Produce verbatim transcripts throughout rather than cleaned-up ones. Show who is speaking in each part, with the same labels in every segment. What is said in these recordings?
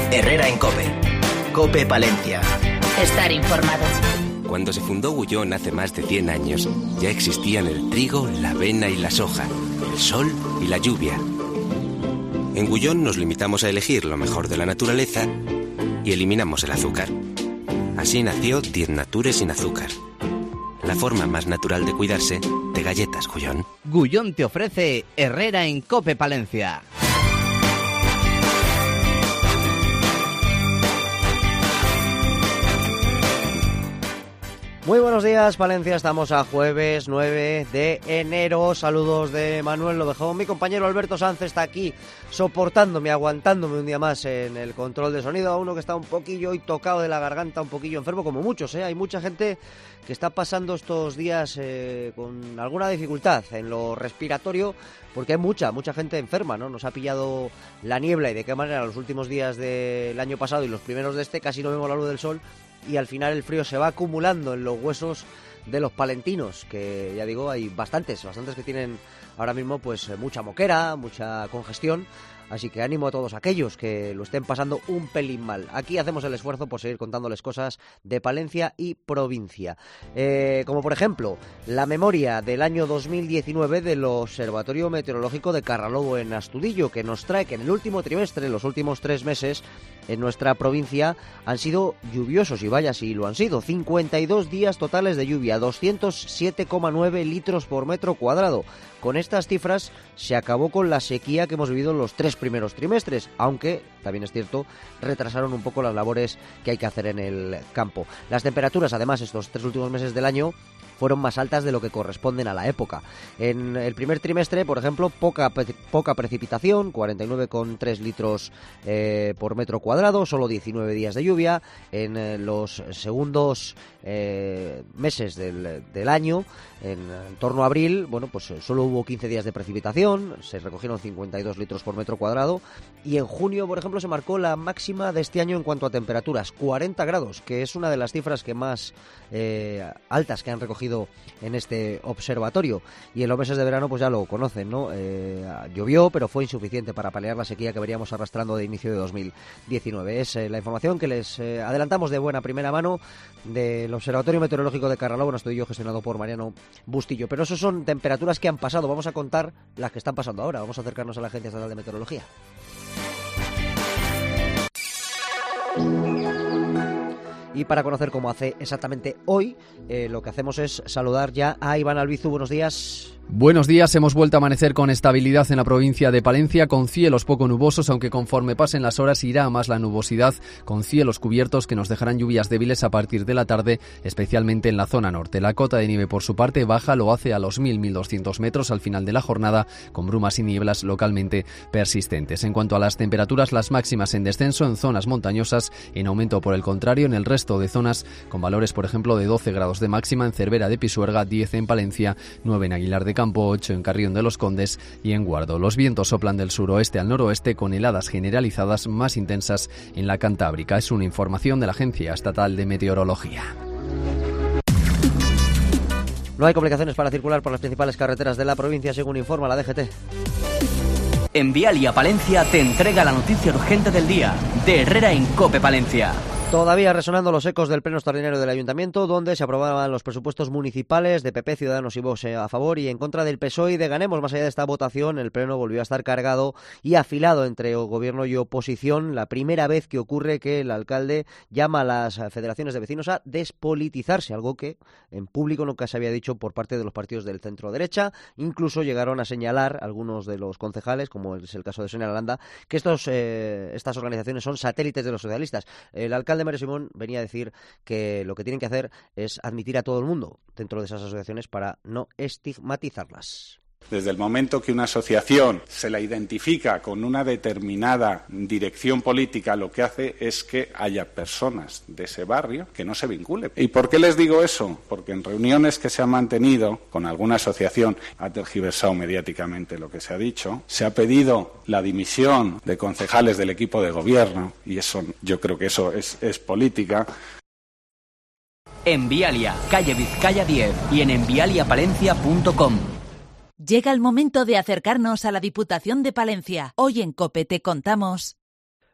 Speaker 1: Herrera en COPE. COPE Palencia.
Speaker 2: Estar informado.
Speaker 3: Cuando se fundó Gullón hace más de cien años, ya existían el trigo, la avena y la soja, el sol y la lluvia. En Gullón nos limitamos a elegir lo mejor de la naturaleza y eliminamos el azúcar. Así nació Diez Nature sin azúcar. La forma más natural de cuidarse de galletas Gullón.
Speaker 4: Gullón te ofrece Herrera en COPE Palencia.
Speaker 5: Muy buenos días, Palencia. Estamos a jueves nueve de enero. Saludos de Manuel Lobejón. Mi compañero Alberto Sanz está aquí soportándome, aguantándome un día más en el control de sonido. A uno que está un poquillo y tocado de la garganta, un poquillo enfermo, como muchos, ¿eh? Hay mucha gente que está pasando estos días eh, con alguna dificultad en lo respiratorio, porque hay mucha, mucha gente enferma, ¿no? Nos ha pillado la niebla y de qué manera los últimos días del año pasado y los primeros de este casi no vemos la luz del sol. Y al final el frío se va acumulando en los huesos de los palentinos, que ya digo, hay bastantes, bastantes que tienen ahora mismo pues mucha moquera, mucha congestión. Así que ánimo a todos aquellos que lo estén pasando un pelín mal. Aquí hacemos el esfuerzo por seguir contándoles cosas de Palencia y provincia. Eh, como por ejemplo, la memoria del año dos mil diecinueve del Observatorio Meteorológico de Carralobo en Astudillo, que nos trae que en el último trimestre, en los últimos tres meses, en nuestra provincia han sido lluviosos, y vaya si lo han sido. cincuenta y dos días totales de lluvia, doscientos siete coma nueve litros por metro cuadrado. Con estas cifras se acabó con la sequía que hemos vivido en los tres primeros trimestres, aunque, también es cierto, retrasaron un poco las labores que hay que hacer en el campo. Las temperaturas, además, estos tres últimos meses del año fueron más altas de lo que corresponden a la época. En el primer trimestre, por ejemplo, poca, poca precipitación, cuarenta y nueve coma tres litros eh, por metro cuadrado, solo diecinueve días de lluvia. En eh, los segundos eh, meses del, del año, en, en torno a abril, bueno, pues solo hubo quince días de precipitación, se recogieron cincuenta y dos litros por metro cuadrado, y en junio, por ejemplo, se marcó la máxima de este año en cuanto a temperaturas, cuarenta grados, que es una de las cifras que más eh, altas que han recogido en este observatorio. Y en los meses de verano pues ya lo conocen, ¿no? Eh, llovió, pero fue insuficiente para paliar la sequía que veníamos arrastrando de inicio de dos mil diecinueve. Es eh, la información que les eh, adelantamos de buena primera mano del Observatorio Meteorológico de Carralobo, Astudillo, gestionado por Mariano Bustillo. Pero eso son temperaturas que han pasado. Vamos a contar las que están pasando ahora. Vamos a acercarnos a la Agencia Estatal de Meteorología. Y para conocer cómo hace exactamente hoy, eh, lo que hacemos es saludar ya a Iván Albizu. Buenos días.
Speaker 6: Buenos días, hemos vuelto a amanecer con estabilidad en la provincia de Palencia, con cielos poco nubosos, aunque conforme pasen las horas irá a más la nubosidad, con cielos cubiertos que nos dejarán lluvias débiles a partir de la tarde, especialmente en la zona norte. La cota de nieve, por su parte, baja, lo hace a los mil a mil doscientos metros al final de la jornada, con brumas y nieblas localmente persistentes. En cuanto a las temperaturas, las máximas en descenso en zonas montañosas, en aumento por el contrario en el resto de zonas, con valores, por ejemplo, de doce grados de máxima en Cervera de Pisuerga, diez en Palencia, nueve en Aguilar de Campo, ocho en Carrión de los Condes y en Guardo. Los vientos soplan del suroeste al noroeste con heladas generalizadas más intensas en la Cantábrica. Es una información de la Agencia Estatal de Meteorología.
Speaker 5: No hay complicaciones para circular por las principales carreteras de la provincia, según informa la D G T.
Speaker 1: En Vialia Palencia te entrega la noticia urgente del día de Herrera en COPE Palencia.
Speaker 5: Todavía resonando los ecos del pleno extraordinario del Ayuntamiento, donde se aprobaban los presupuestos municipales de P P, Ciudadanos y Vox a favor y en contra del P S O E y de Ganemos. Más allá de esta votación, el pleno volvió a estar cargado y afilado entre gobierno y oposición. La primera vez que ocurre que el alcalde llama a las federaciones de vecinos a despolitizarse, algo que en público nunca se había dicho por parte de los partidos del centro-derecha. Incluso llegaron a señalar algunos de los concejales, como es el caso de Sonia Lalanda, que estos, eh, estas organizaciones son satélites de los socialistas. El alcalde Mario Simón venía a decir que lo que tienen que hacer es admitir a todo el mundo dentro de esas asociaciones para no estigmatizarlas.
Speaker 7: Desde el momento que una asociación se la identifica con una determinada dirección política, lo que hace es que haya personas de ese barrio que no se vinculen. ¿Y por qué les digo eso? Porque en reuniones que se han mantenido con alguna asociación, ha tergiversado mediáticamente lo que se ha dicho, se ha pedido la dimisión de concejales del equipo de gobierno, y eso, yo creo que eso es, es política.
Speaker 1: En Vialia, calle Vizcaya diez y en envialiapalencia punto com.
Speaker 2: Llega el momento de acercarnos a la Diputación de Palencia. Hoy en COPE te contamos.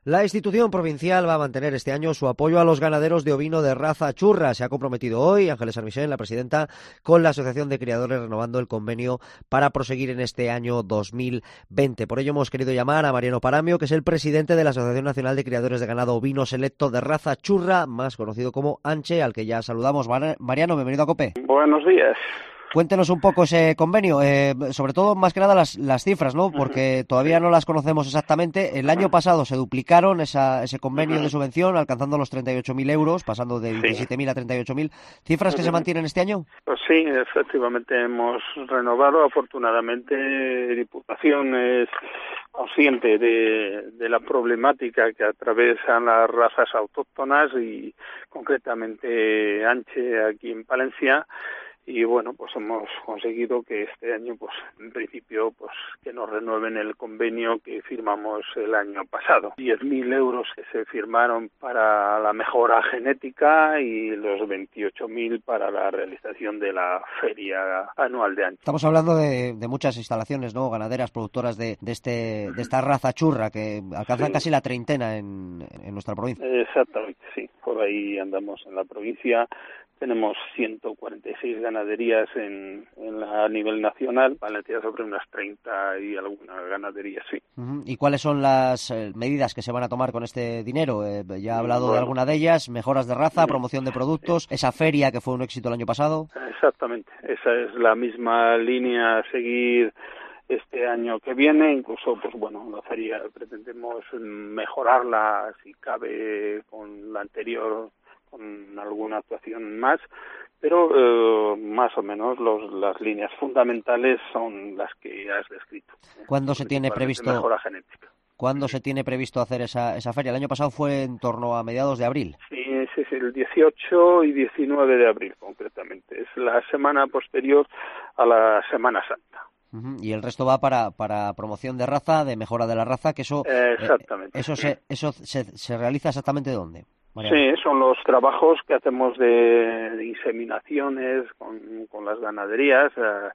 Speaker 5: La institución provincial va a mantener este año su apoyo a los ganaderos de ovino de raza churra. Se ha comprometido hoy Ángeles Sarmisen, la presidenta, con la Asociación de Criadores, renovando el convenio para proseguir en este año dos mil veinte. Por ello hemos querido llamar a Mariano Paramio, que es el presidente de la Asociación Nacional de Criadores de Ganado Ovino Selecto de raza churra, más conocido como ANCHE, al que ya saludamos. Mariano, bienvenido a COPE.
Speaker 2: Buenos días.
Speaker 5: Cuéntenos un poco ese convenio, eh, sobre todo, más que nada, las, las cifras, ¿no? Porque todavía no las conocemos exactamente. El año pasado se duplicaron esa, ese convenio de subvención, alcanzando los treinta y ocho mil euros, pasando de diecisiete mil a treinta y ocho mil. ¿Cifras que se mantienen este año?
Speaker 2: Pues sí, efectivamente hemos renovado. Afortunadamente, Diputación es consciente de, de la problemática que atravesan las razas autóctonas y, concretamente, ANCHE aquí en Palencia. Y bueno, pues hemos conseguido que este año, pues en principio, pues que nos renueven el convenio que firmamos el año pasado. diez mil euros que se firmaron para la mejora genética y los veintiocho mil para la realización de la feria anual de ANCHE.
Speaker 5: Estamos hablando de, de muchas instalaciones, ¿no? Ganaderas, productoras de, de este de esta raza churra que alcanzan sí. casi la treintena en, en nuestra provincia.
Speaker 2: Exactamente, sí. Por ahí andamos en la provincia. Tenemos ciento cuarenta y seis ganaderías en, en la, a nivel nacional, Valencia sobre unas treinta y algunas ganaderías, sí.
Speaker 5: Uh-huh. ¿Y cuáles son las eh, medidas que se van a tomar con este dinero? Eh, ya ha hablado bueno. de alguna de ellas, mejoras de raza, promoción de productos, sí. esa feria que fue un éxito el año pasado.
Speaker 2: Exactamente, esa es la misma línea a seguir este año que viene. Incluso, pues bueno, la feria pretendemos mejorarla, si cabe, con la anterior, con alguna actuación más, pero eh, más o menos los, las líneas fundamentales son las que has descrito.
Speaker 5: ¿Cuándo se tiene previsto
Speaker 2: mejora genética?
Speaker 5: ¿Cuándo se tiene previsto hacer esa, esa feria? El año pasado fue en torno a mediados de abril.
Speaker 2: Sí, ese es el dieciocho y diecinueve de abril, concretamente. Es la semana posterior a la Semana Santa.
Speaker 5: Uh-huh. Y el resto va para, para promoción de raza, de mejora de la raza, que eso,
Speaker 2: exactamente,
Speaker 5: eh, eso, se, eso se, se realiza exactamente ¿dónde?
Speaker 2: Mariano. Sí, son los trabajos que hacemos de, de inseminaciones con, con las ganaderías. Eh,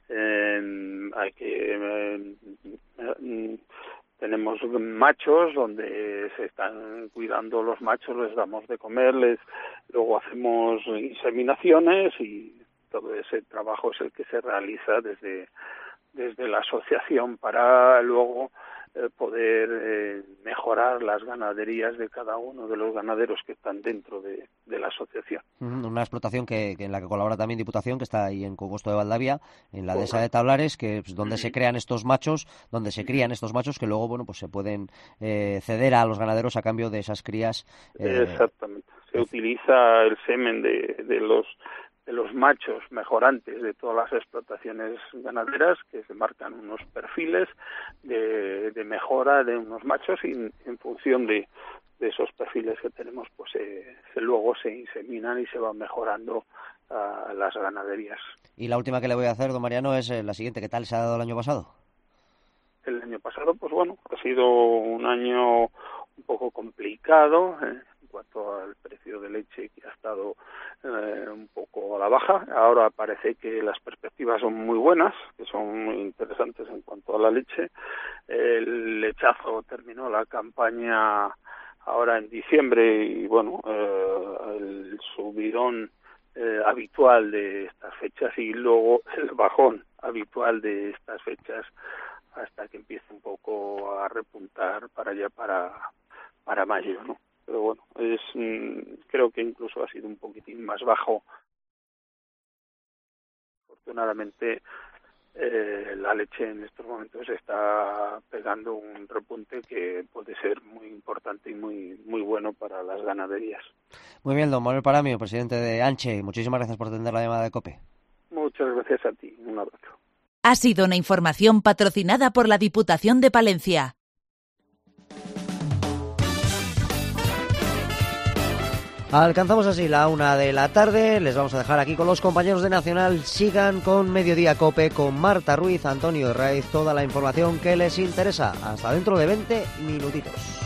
Speaker 2: eh, hay que eh, eh, tenemos machos donde se están cuidando los machos, les damos de comer, les, luego hacemos inseminaciones y todo ese trabajo es el que se realiza desde desde la asociación para luego eh, poder eh, mejorar las ganaderías de cada uno de los ganaderos que están dentro de, de la asociación.
Speaker 5: Una explotación que, que en la que colabora también Diputación, que está ahí en Congosto de Valdavia, en la dehesa de Tablares, que es donde se crean estos machos, donde se crían estos machos que luego, bueno, pues se pueden eh, ceder a los ganaderos a cambio de esas crías.
Speaker 2: Eh, Exactamente. Se eh, utiliza el semen de, de los de los machos mejorantes de todas las explotaciones ganaderas, que se marcan unos perfiles de, de mejora de unos machos y en, en función de, de esos perfiles que tenemos, pues eh, se, luego se inseminan y se van mejorando uh, las ganaderías.
Speaker 5: Y la última que le voy a hacer, don Mariano, es eh, la siguiente. ¿Qué tal se ha dado el año pasado?
Speaker 2: El año pasado, pues bueno, ha sido un año un poco complicado, eh, en cuanto al precio de leche, que ha estado eh, un poco a la baja. Ahora parece que las perspectivas son muy buenas, que son muy interesantes en cuanto a la leche. El lechazo terminó la campaña ahora en diciembre y bueno, eh, el subidón eh, habitual de estas fechas y luego el bajón habitual de estas fechas hasta que empiece un poco a repuntar para allá para para mayo, ¿no? Pero bueno, es creo que incluso ha sido un poquitín más bajo. Afortunadamente, eh, la leche en estos momentos está pegando un repunte que puede ser muy importante y muy muy bueno para las ganaderías.
Speaker 5: Muy bien, don Manuel Paramio, presidente de ANCHE. Muchísimas gracias por atender la llamada de COPE.
Speaker 2: Muchas gracias a ti. Un abrazo.
Speaker 8: Ha sido una información patrocinada por la Diputación de Palencia.
Speaker 5: Alcanzamos así la una de la tarde. Les vamos a dejar aquí con los compañeros de Nacional. Sigan con Mediodía COPE, con Marta Ruiz, Antonio Herraiz, toda la información que les interesa. Hasta dentro de veinte minutitos.